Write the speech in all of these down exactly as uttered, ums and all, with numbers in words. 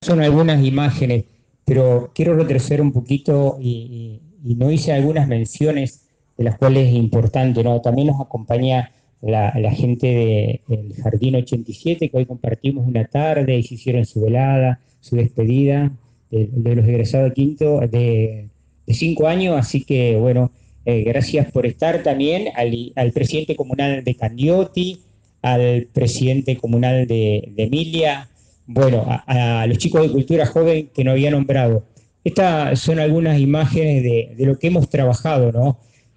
Son algunas imágenes, pero quiero retroceder un poquito y, y- y no hice algunas menciones de las cuales es importante, ¿no? También nos acompaña la, la gente de- del Jardín ochenta y siete, que hoy compartimos una tarde y se hicieron su velada, su despedida de, de los egresados de quinto de, de cinco años, así que bueno, eh, gracias por estar también al, al presidente comunal de Candioti, al presidente comunal de, de Emilia, bueno, a, a los chicos de Cultura Joven que no había nombrado. Estas son algunas imágenes de, de lo que hemos trabajado, ¿no?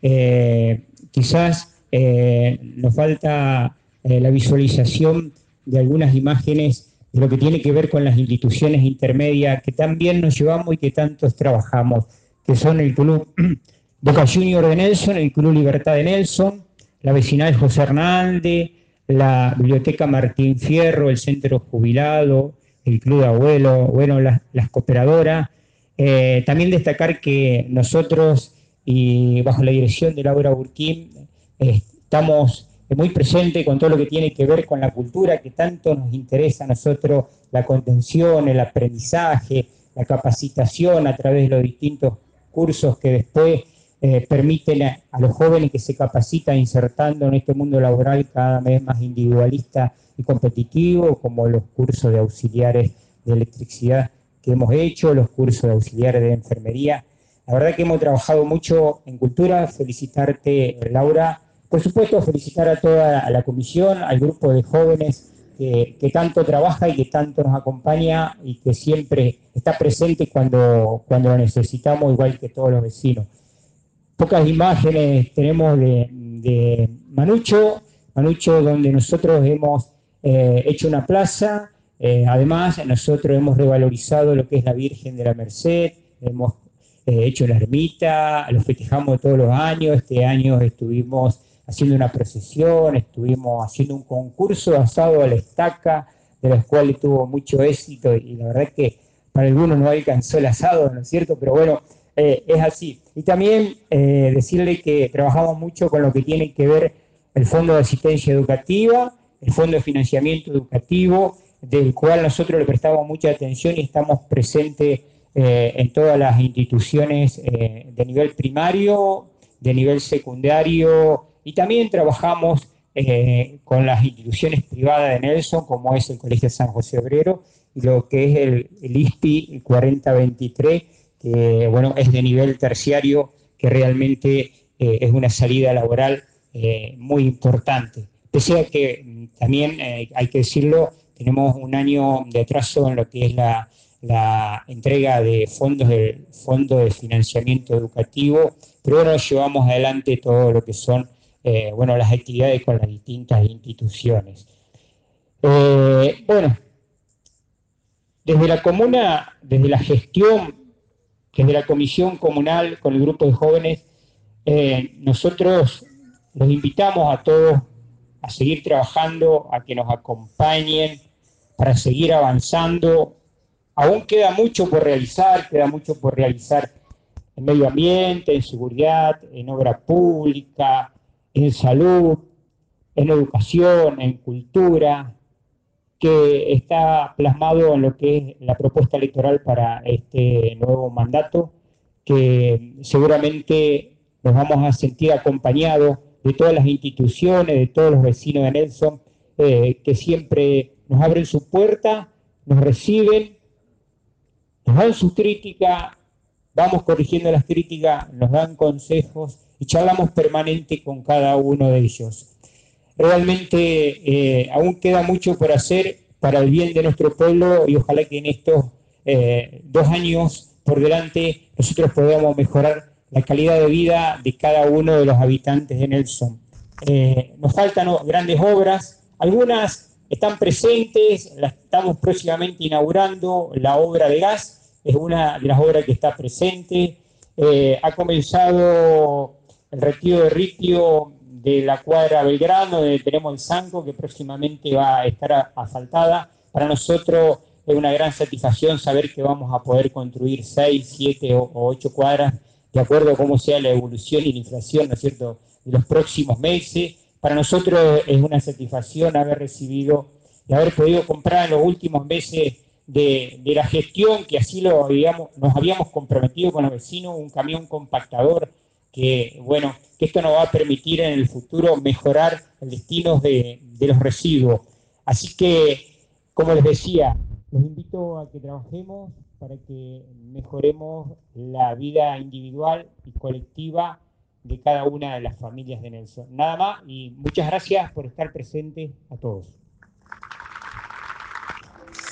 Eh, quizás eh, nos falta eh, la visualización de algunas imágenes de lo que tiene que ver con las instituciones intermedias que también nos llevamos y que tantos trabajamos, que son el Club Boca Junior de Nelson, el Club Libertad de Nelson, la vecinal José Hernández, la Biblioteca Martín Fierro, el Centro Jubilado, el Club de Abuelos, bueno, las, las cooperadoras. Eh, también destacar que nosotros, y bajo la dirección de Laura Burquín, eh, estamos muy presentes con todo lo que tiene que ver con la cultura, que tanto nos interesa a nosotros, la contención, el aprendizaje, la capacitación a través de los distintos cursos que después eh, permiten a, a, los jóvenes que se capacitan insertando en este mundo laboral cada vez más individualista y competitivo, como los cursos de auxiliares de electricidad que hemos hecho, los cursos de auxiliares de enfermería. La verdad que hemos trabajado mucho en cultura. Felicitarte, Laura. Por supuesto, felicitar a toda la comisión, al grupo de jóvenes que, que tanto trabaja y que tanto nos acompaña y que siempre está presente cuando, cuando lo necesitamos, igual que todos los vecinos. Pocas imágenes tenemos de, de Manucho, Manucho donde nosotros hemos eh, hecho una plaza, eh, además nosotros hemos revalorizado lo que es la Virgen de la Merced, hemos eh, hecho la ermita, lo festejamos todos los años, este año estuvimos haciendo una procesión, estuvimos haciendo un concurso asado a la estaca, de los cuales tuvo mucho éxito y la verdad que para algunos no alcanzó el asado, ¿no es cierto? Pero bueno, eh, es así. Y también eh, decirle que trabajamos mucho con lo que tiene que ver el Fondo de Asistencia Educativa, el Fondo de Financiamiento Educativo, del cual nosotros le prestamos mucha atención y estamos presentes eh, en todas las instituciones eh, de nivel primario, de nivel secundario, y también trabajamos eh, con las instituciones privadas de Nelson, como es el Colegio San José Obrero, y lo que es el, el I S P I cuarenta veintitrés, que bueno, es de nivel terciario, que realmente eh, es una salida laboral eh, muy importante. Pese a que mm, también, eh, hay que decirlo, tenemos un año de atraso en lo que es la, la entrega de fondos del Fondo de Financiamiento Educativo, pero bueno, llevamos adelante todo lo que son eh, bueno, las actividades con las distintas instituciones. Eh, bueno, desde la comuna, desde la gestión, desde la comisión comunal con el grupo de jóvenes, eh, nosotros los invitamos a todos a seguir trabajando, a que nos acompañen para seguir avanzando. Aún queda mucho por realizar, queda mucho por realizar en medio ambiente, en seguridad, en obra pública, en salud, en educación, en cultura, que está plasmado en lo que es la propuesta electoral para este nuevo mandato, que seguramente nos vamos a sentir acompañados de todas las instituciones, de todos los vecinos de Nelson, eh, que siempre nos abren su puerta, nos reciben, nos dan sus críticas, vamos corrigiendo las críticas, nos dan consejos y charlamos permanente con cada uno de ellos. Realmente eh, aún queda mucho por hacer para el bien de nuestro pueblo y ojalá que en estos eh, dos años por delante nosotros podamos mejorar la calidad de vida de cada uno de los habitantes de Nelson. Eh, nos faltan grandes obras, algunas están presentes, las estamos próximamente inaugurando, la obra de gas es una de las obras que está presente, eh, ha comenzado el retiro de Ripio de la cuadra Belgrano, donde tenemos el Zanco, que próximamente va a estar asfaltada. Para nosotros es una gran satisfacción saber que vamos a poder construir seis, siete o ocho cuadras, de acuerdo a cómo sea la evolución y la inflación, ¿no es cierto?, de los próximos meses. Para nosotros es una satisfacción haber recibido y haber podido comprar en los últimos meses de, de la gestión, que así lo habíamos, nos habíamos comprometido con los vecinos, un camión compactador, que bueno, que esto nos va a permitir en el futuro mejorar el destino de, de los residuos. Así que, como les decía, los invito a que trabajemos para que mejoremos la vida individual y colectiva de cada una de las familias de Nelson. Nada más y muchas gracias por estar presentes a todos.